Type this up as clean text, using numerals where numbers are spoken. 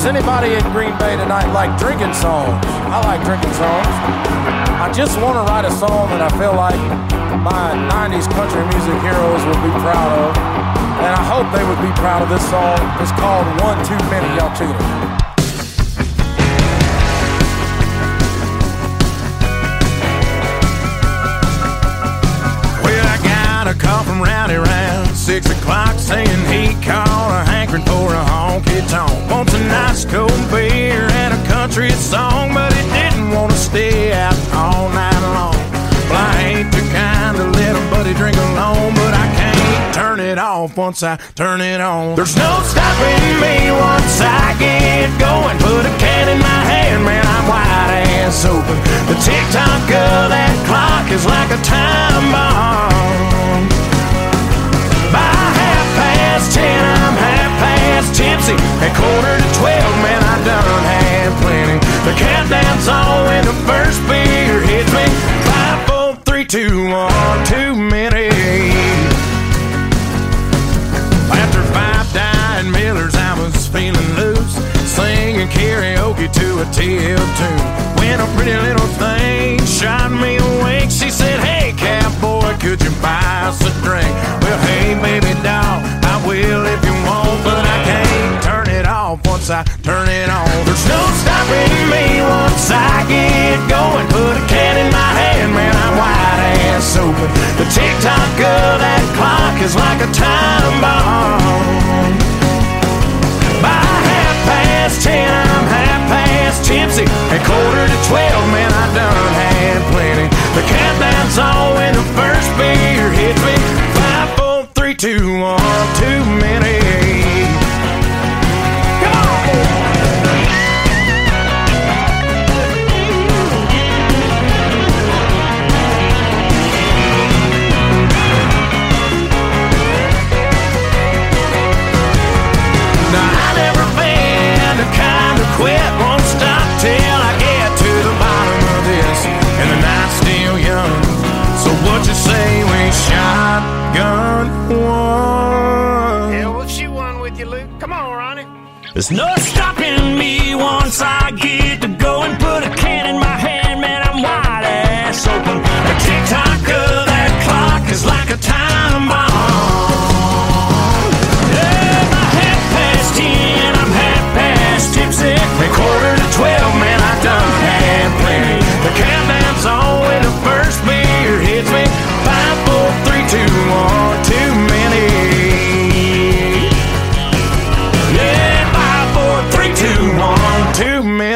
anybody in Green Bay tonight like drinking songs? I like drinking songs. I just want to write a song that I feel like my 90s country music heroes would be proud of. And I hope they would be proud of this song. It's called One Too Many. Y'all tune in. Well, I got a call from Rowdy around 6 o'clock saying he called a hankering for a honky-tonk. Wants a nice cold beer and a country song, but he didn't want to stay out all night long. Well, I ain't the kind to let a buddy drink alone, but I can't turn it off once I turn it on. There's no stopping me once I get going. Put a can in my hand, man, I'm wide ass open. The tick-tock of that clock is like a time bomb. By 10:30, I'm half past tipsy. At 11:45, man, I done had plenty. The countdown's on when the first beer hits me. 5, 4, 3, 2, 1, too many. After 5 dying Millers, I was feeling loose, singing karaoke to a TL tune. When a pretty little thing shot me awake, she said, "Hey, cowboy, could you buy us a drink?" Well, hey, baby doll, I will if you want, but I can't turn it off once I turn it on. There's no stopping me once I get going. Put a can in my hand, man, I'm wide ass open. The tick-tock of that clock is like a time bomb. By 10:30, I'm half past tipsy. At 11:45, man, I done had plenty. The countdown's on when the first beer hits me. 5, 4, 3, 2, 1, too many. Come on, boy. Now, I never been the kind to quit, won't stop till I get to the bottom of this. And the night's still young, so what you say we shotgun one? Yeah, well, shoot one with you, Luke. Come on, Ronnie. There's no stopping me once I get to go and put a can in my hand, man, I'm wide ass open. The tick-tock of that clock is like a time bomb. Yeah, by 10:30, I'm half past tipsy. At 11:45, man, I done had plenty. The countdown's on when the first beer hits me. 5, 4, 3, 2, 1, too many. Yeah, 5, 4, 3, 2, 1, too many.